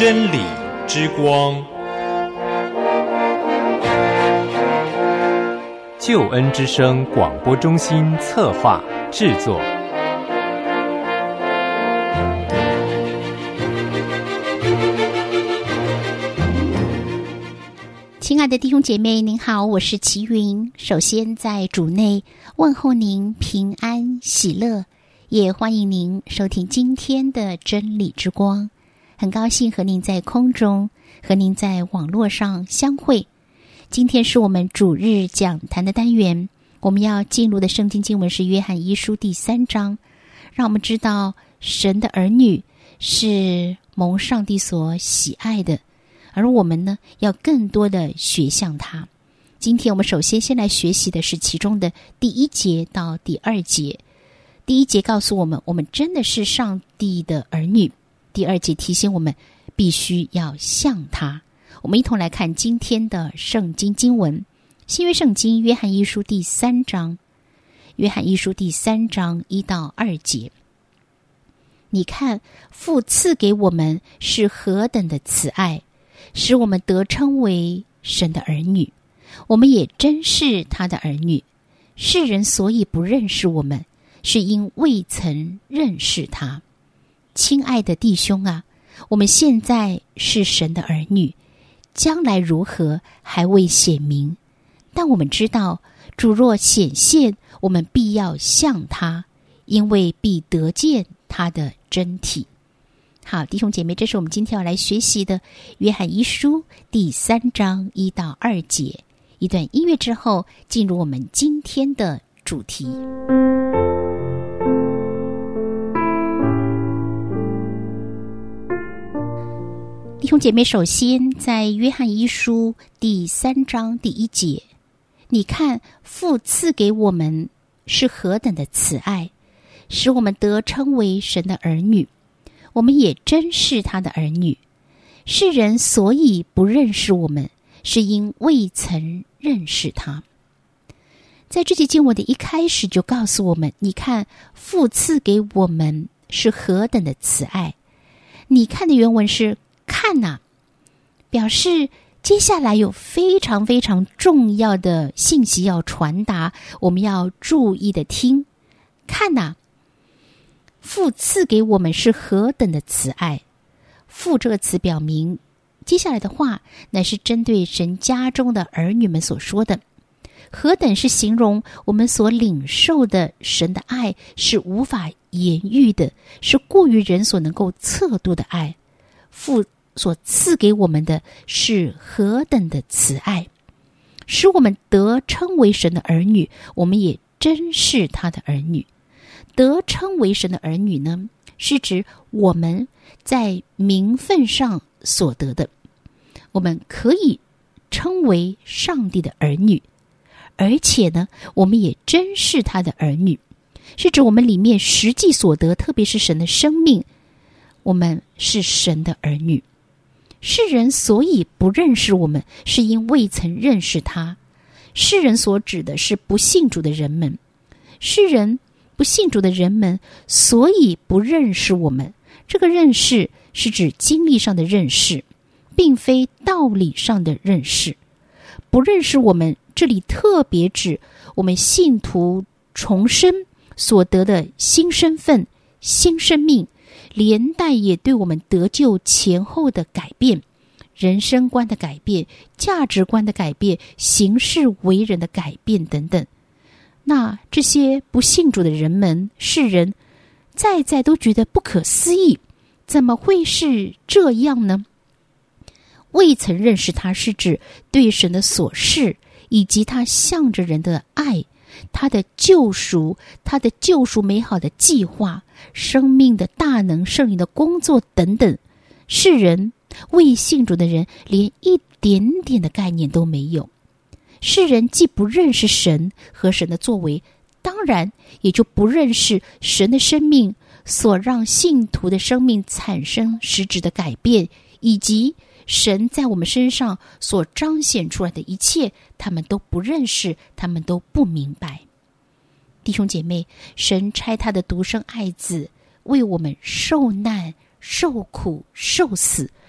真理之光， 救恩之声广播中心策划制作。 亲爱的弟兄姐妹，您好，我是齐云。首先在主内问候您平安喜乐，也欢迎您收听今天的真理之光。很高兴和您在空中，和您在网络上相会。今天是我们主日讲坛的单元，我们要进入的圣经经文是约翰一书第3章，让我们知道神的儿女是蒙上帝所喜爱的，而我们呢，要更多的学像他。今天我们首先来学习的是其中的第1节到第2节。第1节告诉我们，我们真的是上帝的儿女。第2节提醒我们，必须要像他。我们一同来看今天的圣经经文，新约圣经约翰一书第3章，约翰一书第3章1到2节。你看，父赐给我们是何等的慈爱，使我们得称为神的儿女，我们也真是他的儿女。世人所以不认识我们，是因未曾认识他。亲爱的弟兄啊，我们现在是神的儿女，将来如何还未显明，但我们知道，主若显现，我们必要像他，因为必得见他的真体。好，弟兄姐妹，这是我们今天要来学习的约翰一书第3章1到2节。一段音乐之后，进入我们今天的主题。弟兄姐妹，首先在约翰一书第3章第1节，你看，父赐给我们是何等的慈爱，使我们得称为神的儿女，我们也真是他的儿女。世人所以不认识我们，是因未曾认识他。在这节经文的一开始就告诉我们，你看，父赐给我们是何等的慈爱。你看的原文是看啊，表示接下来有非常非常重要的信息要传达，我们要注意的听。看啊，父赐给我们是何等的慈爱。父这个词表明，接下来的话乃是针对神家中的儿女们所说的。何等是形容我们所领受的神的爱是无法言喻的，是过于人所能够测度的爱。父所赐给我们的是何等的慈爱，使我们得称为神的儿女，我们也真是他的儿女。得称为神的儿女呢，是指我们在名分上所得的，我们可以称为上帝的儿女，而且呢，我们也真是他的儿女，是指我们里面实际所得，特别是神的生命，我们是神的儿女。世人所以不认识我们，是因未曾认识他。世人所指的是不信主的人们，世人不信主的人们所以不认识我们。这个认识是指经历上的认识，并非道理上的认识。不认识我们，这里特别指我们信徒重生所得的新身份、新生命，连带也对我们得救前后的改变，人生观的改变，价值观的改变，行事为人的改变等等。那这些不信主的人们，世人在都觉得不可思议，怎么会是这样呢？未曾认识他，是指对神的所示，以及他向着人的爱，他的救赎，他的救赎美好的计划，生命的大能，圣灵的工作等等。世人未信主的人连一点点的概念都没有。世人既不认识神和神的作为，当然也就不认识神的生命所让信徒的生命产生实质的改变，以及神在我们身上所彰显出来的一切，他们都不认识，他们都不明白。弟兄姐妹，神差他的独生爱子为我们受难、受苦、受死，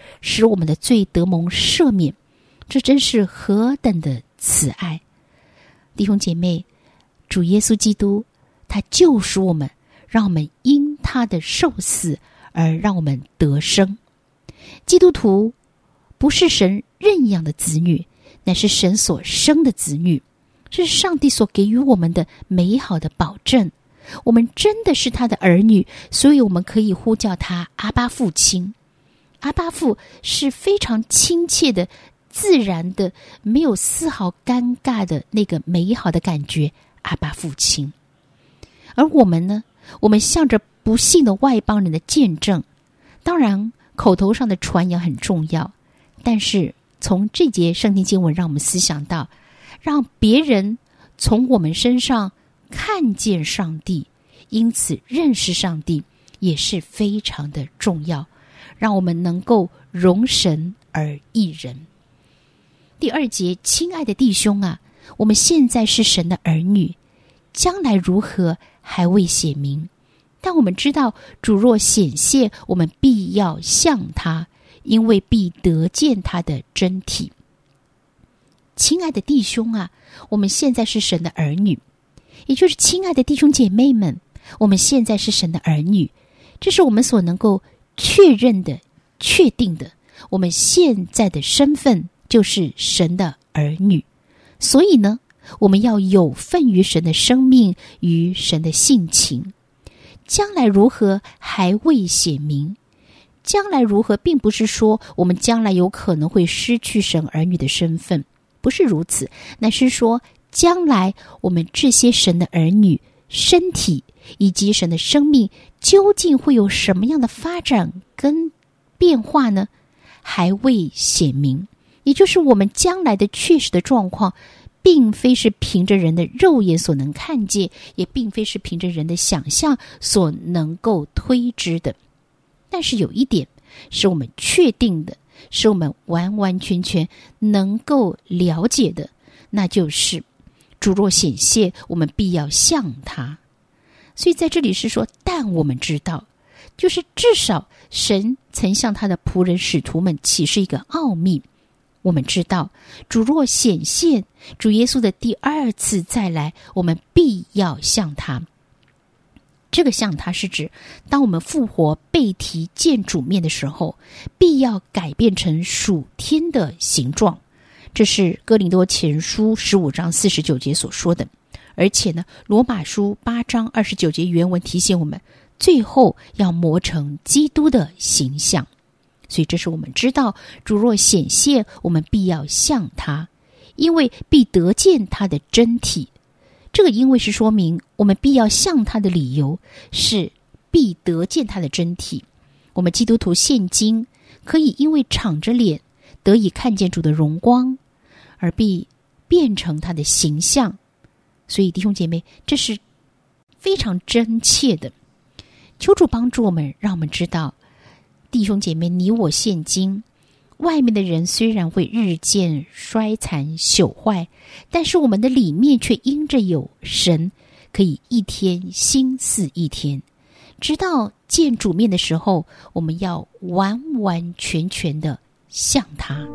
使我们的罪得蒙赦免，这真是何等的慈爱！弟兄姐妹，主耶稣基督他救赎我们，让我们因他的受死而让我们得生。基督徒不是神认养的子女，乃是神所生的子女，这是上帝所给予我们的美好的保证。我们真的是他的儿女，所以我们可以呼叫他阿爸父亲。阿爸父是非常亲切的、自然的，没有丝毫尴尬的那个美好的感觉，阿爸父亲。而我们呢，我们向着不信的外邦人的见证，当然口头上的传扬很重要，但是从这节圣经经文让我们思想到，让别人从我们身上看见上帝，因此认识上帝也是非常的重要，让我们能够荣神而益人。第2节，亲爱的弟兄啊，我们现在是神的儿女，将来如何还未显明，但我们知道主若显现，我们必要像他，因为必得见他的真体。亲爱的弟兄啊，我们现在是神的儿女，也就是亲爱的弟兄姐妹们，我们现在是神的儿女，这是我们所能够确认的、确定的。我们现在的身份就是神的儿女，所以呢，我们要有份于神的生命与神的性情。将来如何还未显明，将来如何并不是说我们将来有可能会失去神儿女的身份，不是如此，乃是说将来我们这些神的儿女身体以及神的生命究竟会有什么样的发展跟变化呢？还未显明，也就是我们将来的确实的状况并非是凭着人的肉眼所能看见，也并非是凭着人的想象所能够推知的。但是有一点是我们确定的，是我们完完全全能够了解的，那就是主若显现，我们必要像他。所以在这里是说，但我们知道，就是至少神曾向他的仆人使徒们启示一个奥秘。我们知道主若显现，主耶稣的第2次再来，我们必要像他。这个像他是指当我们复活被提见主面的时候，必要改变成属天的形状。这是哥林多前书15章49节所说的。而且呢，罗马书8章29节原文提醒我们，最后要磨成基督的形象。所以这是我们知道主若显现，我们必要像他，因为必得见他的真体。这个因为是说明我们必要像他的理由是必得见他的真体。我们基督徒现今可以因为敞着脸得以看见主的荣光，而必变成他的形象。所以弟兄姐妹，这是非常真切的。求主帮助我们，让我们知道，弟兄姐妹，你我现今外面的人虽然会日渐衰残朽坏，但是我们的里面却因着有神，可以一天新似一天。直到见主面的时候，我们要完完全全的像他。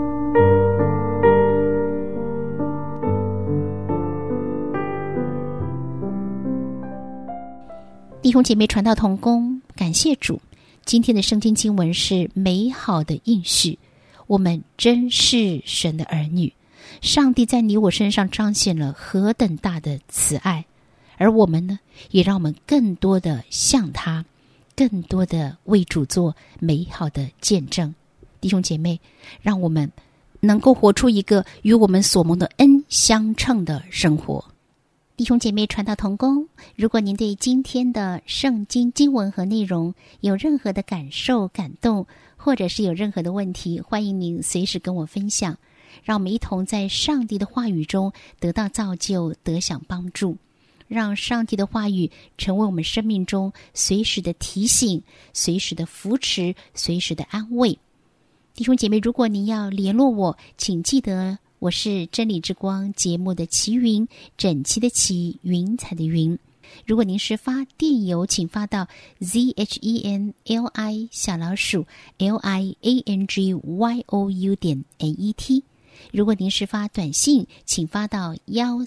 弟兄姐妹，传道同工，感谢主。今天的圣经经文是美好的应许，我们真是神的儿女，上帝在你我身上彰显了何等大的慈爱，而我们呢，也让我们更多的像他，更多的为主做美好的见证。弟兄姐妹，让我们能够活出一个与我们所蒙的恩相称的生活。弟兄姐妹，传道同工，如果您对今天的圣经经文和内容有任何的感受、感动，或者是有任何的问题，欢迎您随时跟我分享，让我们一同在上帝的话语中得到造就，得享帮助，让上帝的话语成为我们生命中随时的提醒、随时的扶持、随时的安慰。弟兄姐妹，如果您要联络我，请记得我是真理之光节目的齐云，整齐的齐，云彩的云。 如果您是发电邮，请发到 zhenli@liangyou.net。如果您是发短信，请发到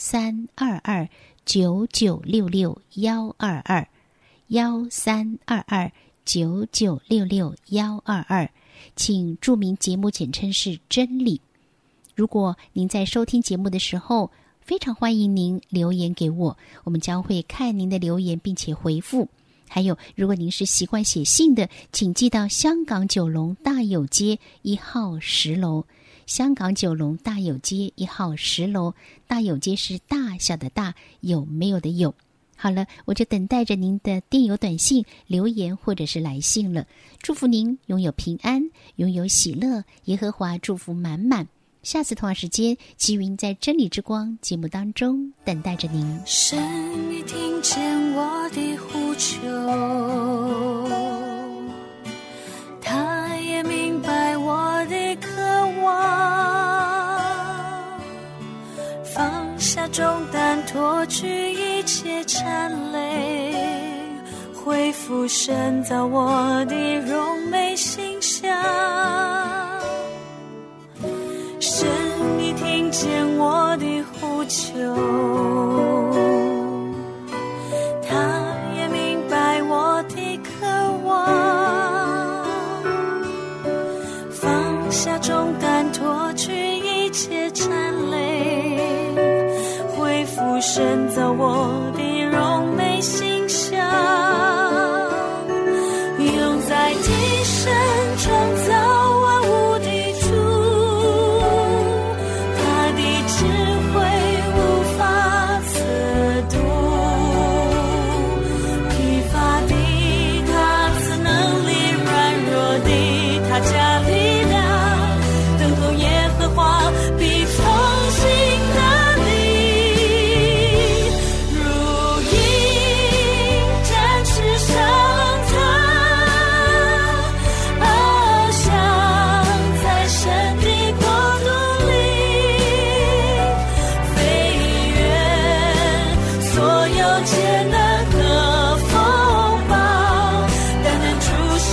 1322-9966-122，1322-9966-122，请注明节目简称是真理。如果您在收听节目的时候，非常欢迎您留言给我，我们将会看您的留言并且回复。还有，如果您是习惯写信的，请寄到香港九龙大有街1号10楼。香港九龙大有街1号10楼，大有街是大小的大，有没有的有。好了，我就等待着您的电邮、短信、留言或者是来信了。祝福您拥有平安，拥有喜乐，耶和华祝福满满。下次同样时间，齐云在真理之光节目当中等待着您。 神，你听见我的呼求，他也明白我的渴望，放下重担，脱去一切缠累，恢复神造我的荣美形象。神，你听见我的呼求，他也明白我的渴望，放下重担，脱去一切缠累，恢复神造我的荣美形象，用在地神创造万物的加力量，等候耶和华必重新得力，如鹰展翅上腾，翱翔在神的国度里，飞越所有艰难和风暴，单单注视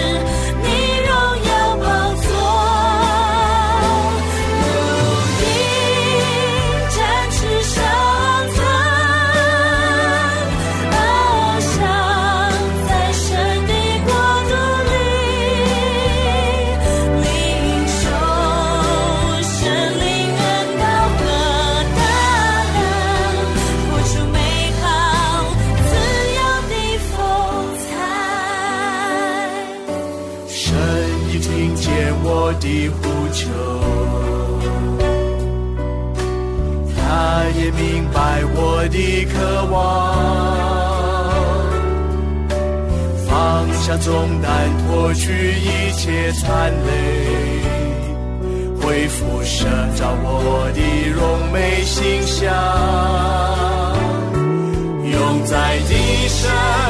我的呼求，他也明白我的渴望，放下重担，脱去一切缠累，恢复神造我的荣美形象，用在地上